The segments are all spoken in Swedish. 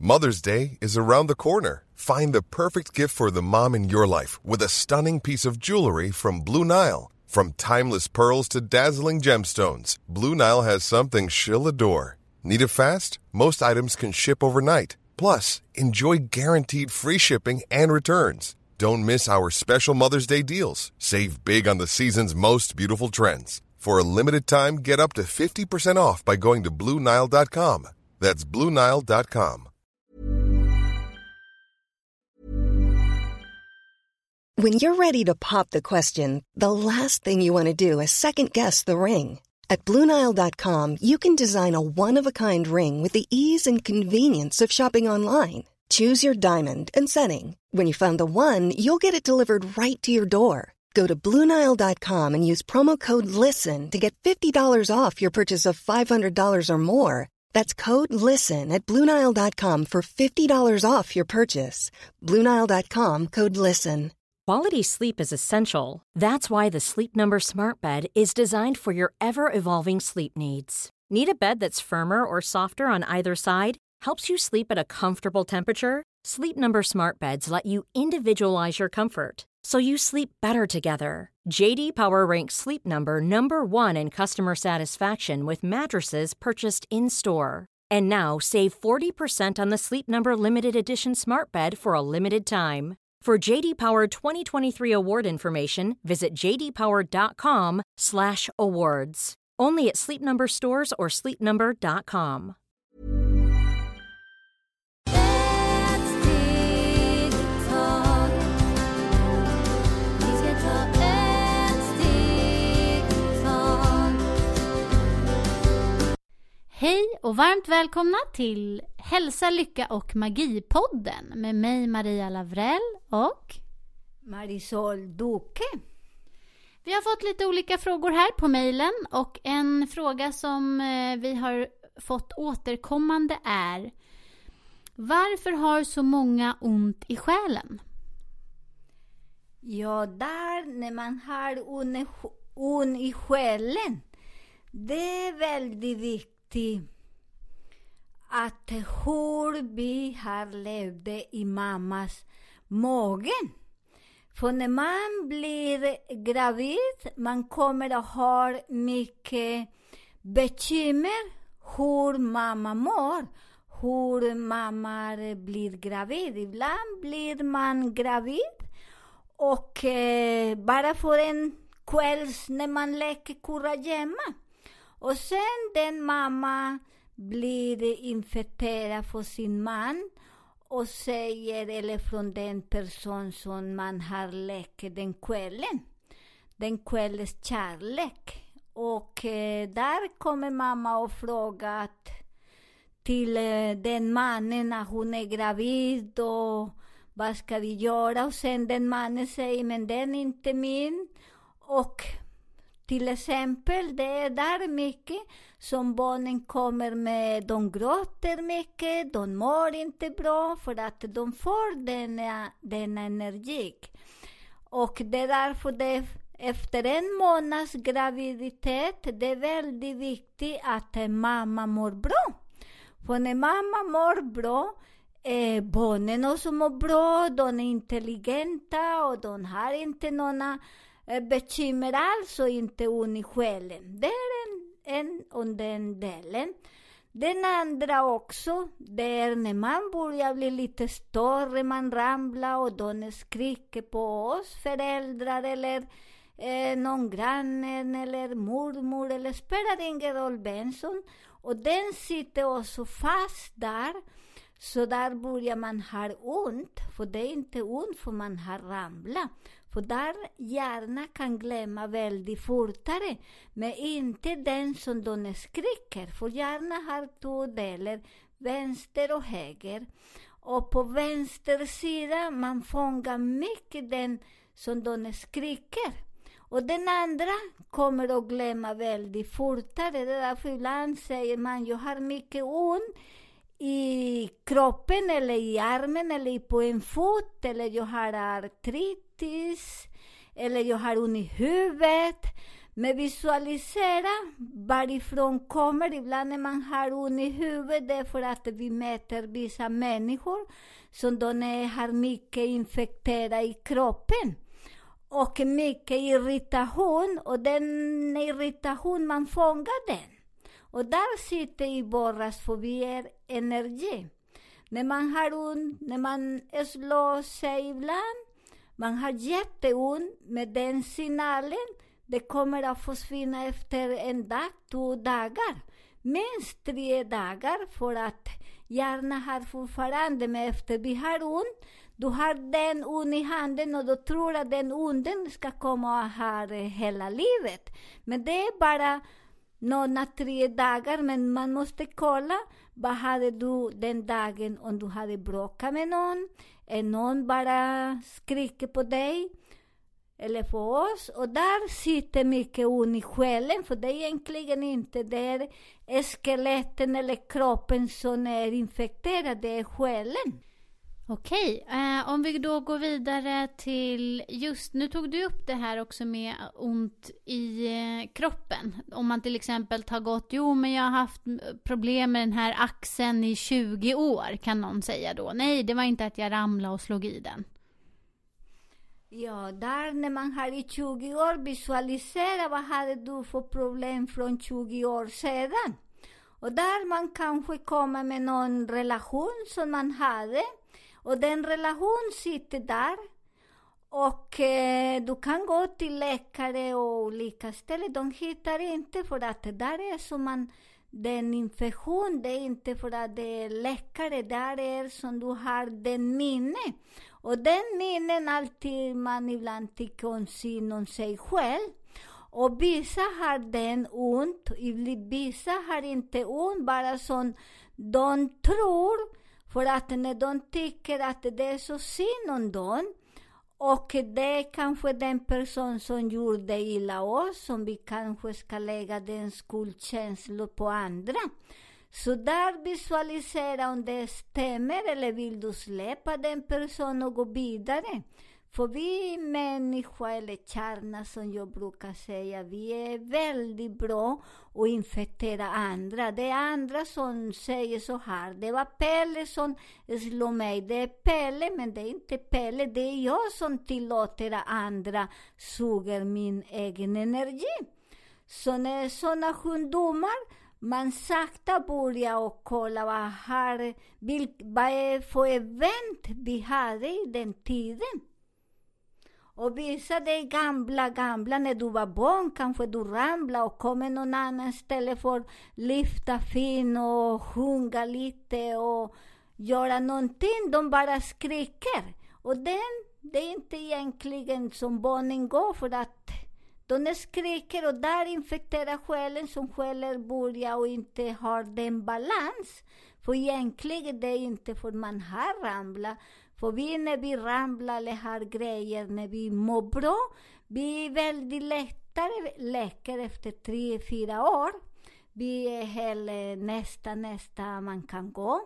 Mother's Day is around the corner. Find the perfect gift for the mom in your life with a stunning piece of jewelry from Blue Nile. From timeless pearls to dazzling gemstones, Blue Nile has something she'll adore. Need it fast? Most items can ship overnight. Plus, enjoy guaranteed free shipping and returns. Don't miss our special Mother's Day deals. Save big on the season's most beautiful trends. For a limited time, get up to 50% off by going to BlueNile.com. That's BlueNile.com. When you're ready to pop the question, the last thing you want to do is second-guess the ring. At BlueNile.com, you can design a one-of-a-kind ring with the ease and convenience of shopping online. Choose your diamond and setting. When you find the one, you'll get it delivered right to your door. Go to BlueNile.com and use promo code LISTEN to get $50 off your purchase of $500 or more. That's code LISTEN at BlueNile.com for $50 off your purchase. BlueNile.com, code LISTEN. Quality sleep is essential. That's why the Sleep Number Smart Bed is designed for your ever-evolving sleep needs. Need a bed that's firmer or softer on either side? Helps you sleep at a comfortable temperature? Sleep Number Smart Beds let you individualize your comfort, so you sleep better together. J.D. Power ranks Sleep Number number one in customer satisfaction with mattresses purchased in-store. And now, save 40% on the Sleep Number Limited Edition Smart Bed for a limited time. For J.D. Power 2023 award information, visit jdpower.com/awards. Only at Sleep Number stores or sleepnumber.com. Hej och varmt välkomna till Hälsa, Lycka och Magi-podden med mig Maria Lavrell och Marisol Duque. Vi har fått lite olika frågor här på mejlen och en fråga som vi har fått återkommande är: varför har så många ont i själen? Ja, där när man har ont i själen, det är väldigt viktigt att hur vi har levt i mammas magen. För när man blir gravid, man kommer att ha mycket bekymmer hur mamma mår, hur mamma blir gravid. Ibland blir man gravid och bara för en kväll när man leker kurragömma. Och sen den mamma blir infekterad för sin man och säger, eller från den person som man har lekt den kvällens kärlek. Och där kommer mamma och frågar till den mannen när hon är gravid och vad ska vi göra? Och sen den mannen säger, men den är inte min. Och till exempel, det är där mycket som barnen kommer med. De gråter mycket, de mår inte bra för att de får denna energi. Och det är därför det efter en månads graviditet, det är väldigt viktigt att mamma mår bra. För när mamma mår bra, barnen också mår bra, de är intelligenta och de har inte några bekymmer alls och inte ont i själen. Det är en den delen. Den andra också, det är när man börjar bli lite större, man ramlar och de skriker på oss föräldrar eller någon granne eller mormor eller spelar ingen roll vem som. Och den sitter också fast där. Så där börjar man ha ont, för det är inte ont för man har ramlat. För där hjärnan kan glömma väldigt fortare, men inte den som de skriker. För hjärnan har två delar, vänster och höger. Och på vänster sida man fångar mycket den som de skriker. Och den andra kommer att glömma väldigt fortare. Det är därför ibland säger man, jag har mycket ont i kroppen eller i armen eller på en fot, eller jag har artritis eller jag har ont i huvudet. Men visualisera varifrån kommer. Ibland när man har ont i huvudet, det är för att vi möter vissa människor som har mycket infekterat i kroppen. Och mycket irritation. Och den irritation, man fångar den. Och där sitter i borras, för vi är energi. När man har ont, när man slår sig ibland, man har jätteont med den signalen. Det kommer att försvinna efter en dag, 2 dagar. Minst 3 dagar, för att hjärnan har fortfarande, men efter vi har ont, du har den ont i handen och du tror att den onden ska komma och ha hela livet. Men det är bara några 3 dagar, men man måste kolla vad hade du den dagen, om du hade bråkat med någon, någon bara skriker på dig eller på oss. Och där sitter mycket ont i själen, för det är egentligen inte det är skeletten eller kroppen som är infekterad, det är själen. Okej, om vi då går vidare till just, nu tog du upp det här också med ont i kroppen. Om man till exempel har gått, men jag har haft problem med den här axeln i 20 år, kan någon säga då. Nej, det var inte att jag ramlade och slog i den. Ja, där när man har i 20 år, visualisera vad hade du för problem från 20 år sedan. Och där man kanske kommer med någon relation som man hade. Och den relation sitter där. Och du kan gå till läkare och olika ställen. De hittar inte, för att det där är som den infektion. Det är inte för att det är läkare. Där är som du har den minne. Och den minnen alltid man ibland tycker om sig själv. Och vissa har den ont. Vissa har inte ont. Bara som de tror. För att när de tycker att det är så synd om dem, och det är kanske den person som gjorde illa oss, som vi kanske ska lägga den skuldkänslor på andra. Så där visualisera om det stämmer, eller vill du släppa den personen och gå vidare. För vi människor, eller kärna som jag brukar säga, vi är väldigt bra att infektera andra. Det är andra som säger så här. Det var Pelle som slog mig. Det är Pelle, men det är inte Pelle. Det är jag som tillåter att andra suger min egen energi. Så när sådana sjukdomar, man sakta börjar och kolla vad är för event vi hade i den tiden. Och visa dig gamla, när du var barn kanske du ramlade och kom någon annan ställe för att lyfta fin och sjunga lite och göra någonting. De bara skriker. Och det är inte egentligen som barnen går, för att de skriker och där infekterar själen, som själen börjar och inte har den balans. För egentligen det är inte för man har ramlat. För vi när vi ramlar eller har grejer, när vi mår bra, vi är väldigt läkare efter 3-4 år. Vi är nästa man kan gå.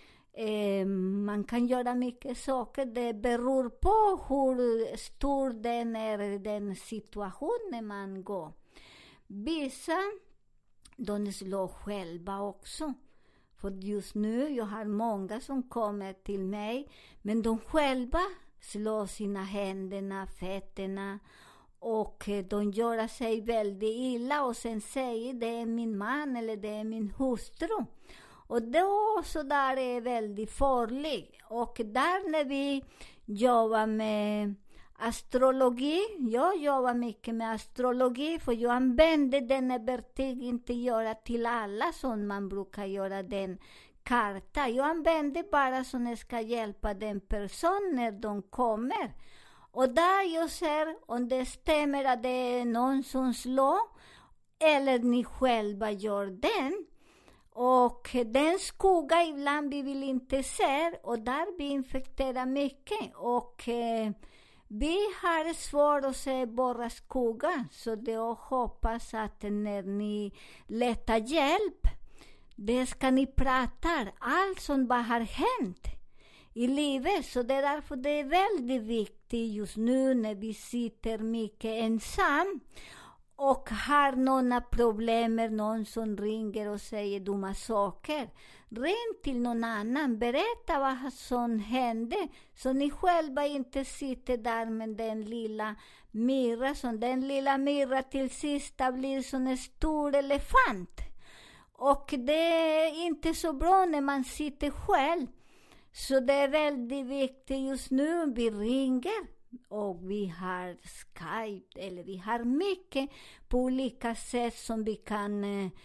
Man kan göra mycket saker. Det beror på hur stor den situationen man går. Vissa, de slår själva också. För just nu, jag har många som kommer till mig, men de själva slår sina händerna, fötterna, och de gör sig väldigt illa och sen säger det är min man eller det är min hustru. Och då så där är väldigt farligt. Och där när vi jobbar med astrologi, jag jobbar mycket med astrologi, för jag använder den verktyg, inte göra till alla som man brukar göra den karta. Jag använder bara som ska hjälpa den personen när de kommer. Och där jag ser om det stämmer att det är någon som slår, eller ni själva gör den. Och den skugga ibland vi vill inte se, och där vi infekterar mycket. Och vi har svårt att se bara skugga, så jag hoppas att när ni letar hjälp, det ska ni prata allt som bara har hänt i livet. Så det är därför det är väldigt viktigt just nu när vi sitter mycket ensam. och har några problem med någon som ringer och säger dumma saker, ring till någon annan, berätta vad som hände, så ni själva inte sitter där med den lilla myra, som den lilla myra till sist blir som en stor elefant. Och det är inte så bra när man sitter själv. Så det är väldigt viktigt just nu, vi ringer. Och vi har Skype, eller vi har mycket på olika sätt som vi kan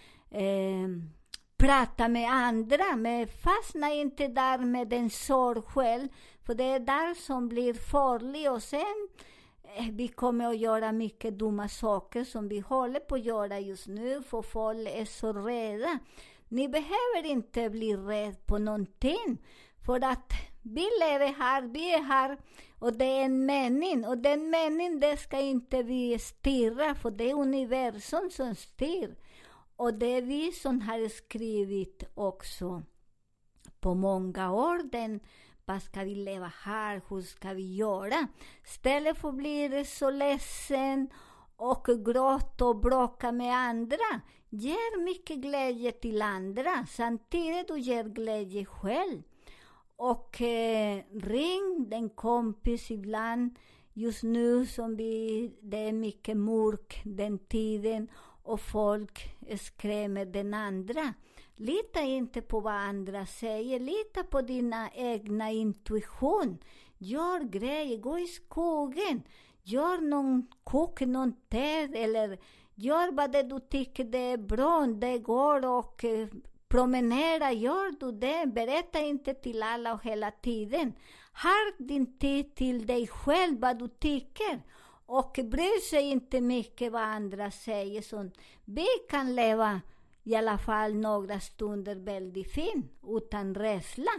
prata med andra. Men fastna inte där med den sorg själv, för det är där som blir farligt. Och sen vi kommer att göra mycket dumma saker som vi håller på att göra just nu, för folk är så rädda. Ni behöver inte bli rädda på någonting, för att vi lever här, vi är här, och det är en mening. Och den meningen, det ska inte vi styra, för det är universum som styr. Och det är vi som har skrivit också på många år, vad ska vi leva här, hur ska vi göra? Istället för att bli så ledsen och gråta och bråka med andra, ger mycket glädje till andra, samtidigt du ger glädje själv. Och ring den kompis ibland, just nu som det är mycket mörk den tiden och folk skrämmer den andra. Lita inte på vad andra säger, lita på dina egna intuition. Gör grejer, gå i skogen, gör någon te, eller gör vad du tycker det är bra, det går, och promenera, gör du det, berätta inte till alla och hela tiden. Har din tid till dig själv vad du tycker, och bryr sig inte mycket vad andra säger. Så vi kan leva i alla fall några stunder väldigt fint, utan rädsla.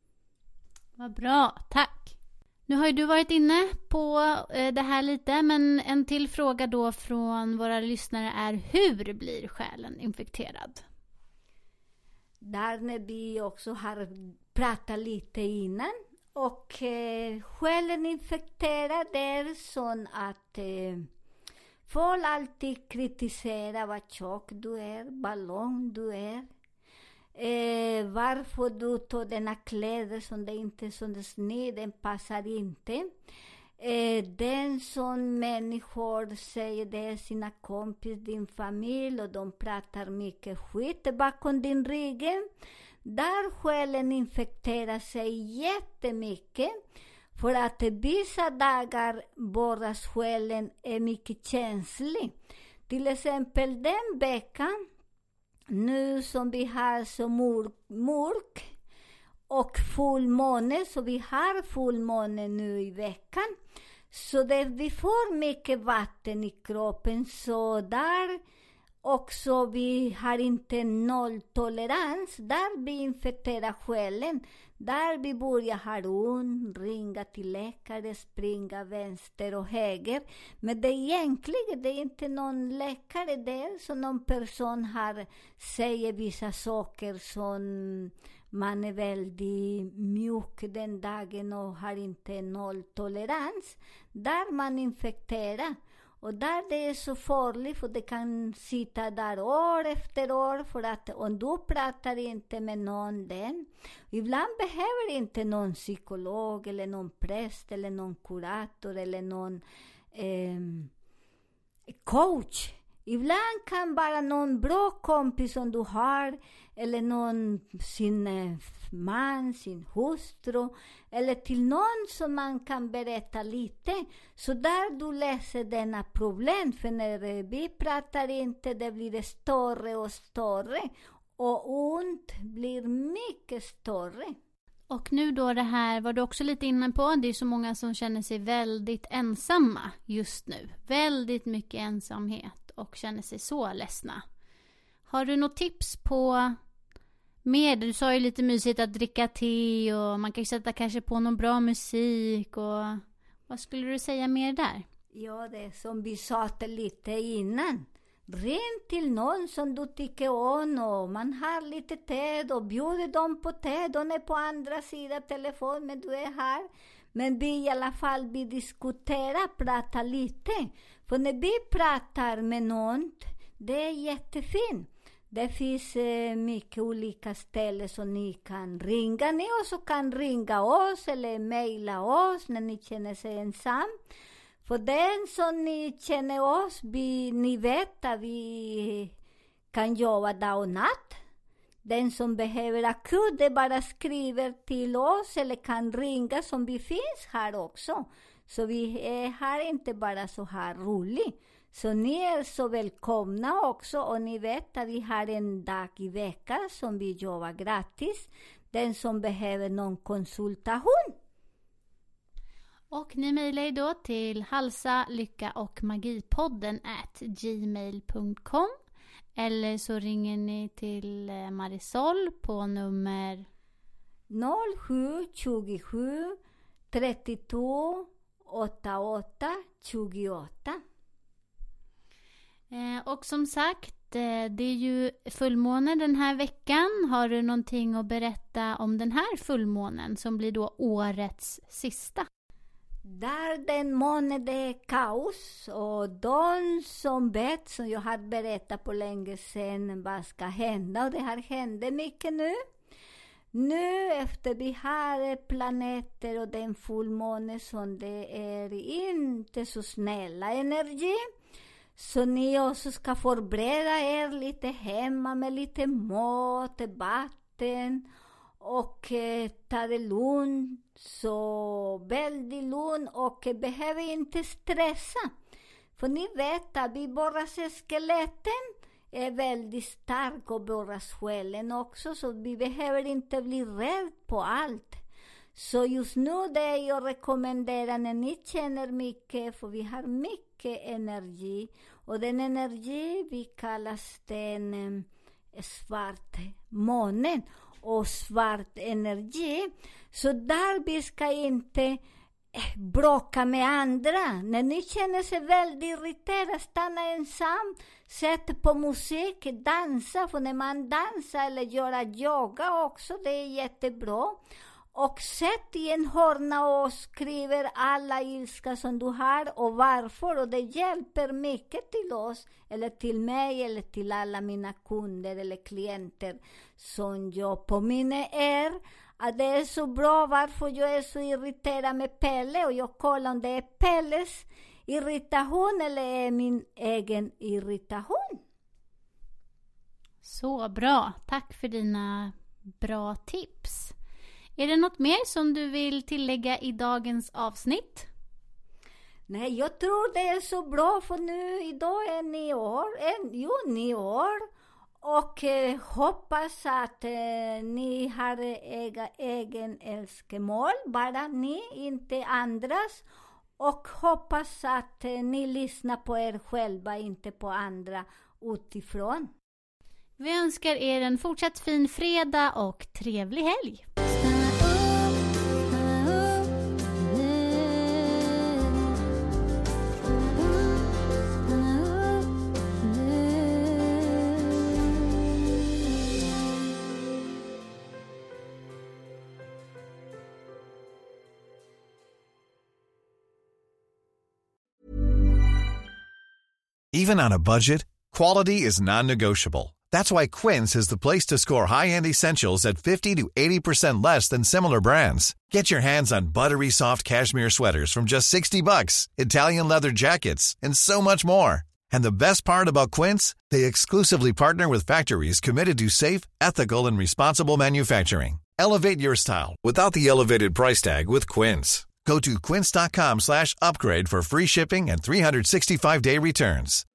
Vad bra, tack. Nu har ju du varit inne på det här lite, men en till fråga då från våra lyssnare är: hur blir själen infekterad? Där när vi också har pratat lite innan. Och själen infekterad är så att folk alltid kritiserar vad tjock du är, ballong du är. Varför du tar denna kläder som det inte är så sned, den passar inte. Den som människor säger det är sina kompis, din familj, och de pratar mycket skit bakom din ryggen. Där själen infekterar sig jättemycket, för att vissa dagar bara själen är mycket känslig. Till exempel den veckan nu som vi har så mörk och fullmåne, så vi har fullmåne nu i veckan, så vi får mycket vatten i kroppen, så där också vi har inte nolltolerans, där vi infekterar själen, där vi börjar ha ont, ringa till läkare, springa vänster och höger. Men det egentligen det är inte någon läkare där, så någon person säger vissa saker som man är väldigt mjuk den dagen och har inte nolltolerans, där man infekterar. Och där det är så farligt, för det kan sitta där år efter år, för att om du pratar inte med någon ibland behöver inte någon psykolog eller någon präst eller någon kurator eller någon coach. Ibland kan bara någon bra kompis som du har, eller någon sin man, sin hustru, eller till någon som man kan berätta lite. Så där du läser denna problem, för när vi pratar inte, det blir större och större, och ont blir mycket större. Och nu då det här var du också lite inne på, det är så många som känner sig väldigt ensamma just nu. Väldigt mycket ensamhet och känner sig så ledsna. Har du något tips på mer? Du sa ju lite mysigt att dricka te, och man kan ju sätta kanske på någon bra musik, och vad skulle du säga mer där? Ja, det är som vi sa lite innan. Ring till någon som du tycker om, och man har lite te och bjuder dem på te. De är på andra sidan telefon, men du är här. Men vi i alla fall, vi diskuterar, pratar lite. För när vi pratar med någon, det är jättefint. Det finns mycket olika ställen som ni kan ringa. Ni också kan ringa oss eller mejla oss när ni känner sig ensam. För den som ni känner oss, ni vet att vi kan jobba dag och natt. Den som behöver akut, det bara skriver till oss eller kan ringa som vi finns här också. Så vi är här inte bara så här roligt. Så ni är så välkomna också, och ni vet att vi har en dag i veckan som vi jobbar gratis. Den som behöver någon konsultation. Och ni mejlar då till halsalyckaochmagipodden@gmail.com. Eller så ringer ni till Marisol på nummer 0727 32 88 28. Och som sagt, det är ju fullmåne den här veckan. Har du någonting att berätta om den här fullmånen som blir då årets sista? Där den månaden det är kaos, och de som vet, som jag har berättat på länge sedan vad ska hända, och det har hänt mycket nu. Nu efter vi har planeter och den fullmåne som det är inte så snälla energi. Så ni också ska förbereda er lite hemma med lite mat, vatten och ta det lugnt. Så väldigt lugnt, och behöver inte stressa. För ni vet att vi bara skeletten är väldigt stark, och bara själen också. Så vi behöver inte bli rädd på allt. Så just nu det jag rekommenderar när ni känner mycket, för vi har mycket energi. Och den energi vi kallas den svart månen och svart energi. Så där vi ska inte bråka med andra. När ni känner sig väldigt irriterade, stanna ensam. Sätt på musik, dansa. För när man dansar eller gör yoga också, det är jättebra. Och sätt i en hörna och skriver alla ilska som du har och varför. Och det hjälper mycket till oss, eller till mig, eller till alla mina kunder eller klienter. Som jag påminner er att det är så bra varför jag är så irriterad med Pelle. Och jag kollar om det är Pelles irritation eller är min egen irritation. Så bra. Tack för dina bra tips. Är det något mer som du vill tillägga i dagens avsnitt? Nej, jag tror det är så bra, för nu idag är nyår. Och hoppas att ni har egen önskemål, bara ni, inte andras. Och hoppas att ni lyssnar på er själva, inte på andra utifrån. Vi önskar er en fortsatt fin fredag och trevlig helg. Even on a budget, quality is non-negotiable. That's why Quince is the place to score high-end essentials at 50 to 80% less than similar brands. Get your hands on buttery soft cashmere sweaters from just $60, Italian leather jackets, and so much more. And the best part about Quince, they exclusively partner with factories committed to safe, ethical, and responsible manufacturing. Elevate your style without the elevated price tag with Quince. Go to quince.com/upgrade for free shipping and 365-day returns.